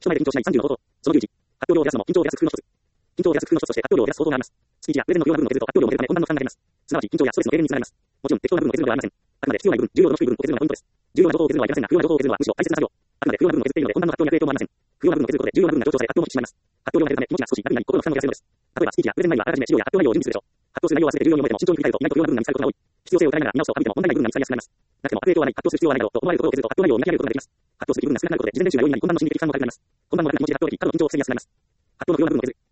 人前で緊張しない30の方法。その9時。発表量を減らすのも緊張を減らす工夫の一つ。緊張を減らす工夫の一つとして発表量を減らす方法があります。スピーチやプレゼンの不要な部分を削ると発表量も減るため困難の負担が減ります。すなわち緊張やストレスの軽減につながります。もちろん適当な部分を削るのではありません。あくまで必要な部分、重要度の低い部分を削るのがポイントです。重要な情報を削るのはいけませんが、不要な情報を削るのはむしろ大切な作業。あくまで不要な部分を削っているので困難な発表になる影響もありません。不要な部分を削ることで重要な部分が強調され発表も引き締まります。発表量が減るため気持ちが少し楽になり心の負担も減らせるのです。例えばスピーチやプレゼン内容はあらかじめ資料や発表内容を準備するでしょう。発表する内容を忘れて重要に思えても慎重に振り返ると意外と不要な部分が見つかることが多い。必要性を疑いながら見直すと省いても問題ない部分が見つかりやすくなります。なくても影響はない、発表する必要はないなどと思われるところを削ると発表内容を見極めることができます。発表する部分が少なくなることで事前練習が容易になり本番の心理的負担も軽くなります。本番も楽に文字で発表でき過度の緊張を防ぎやすくなります。発表の不要な部分を削る。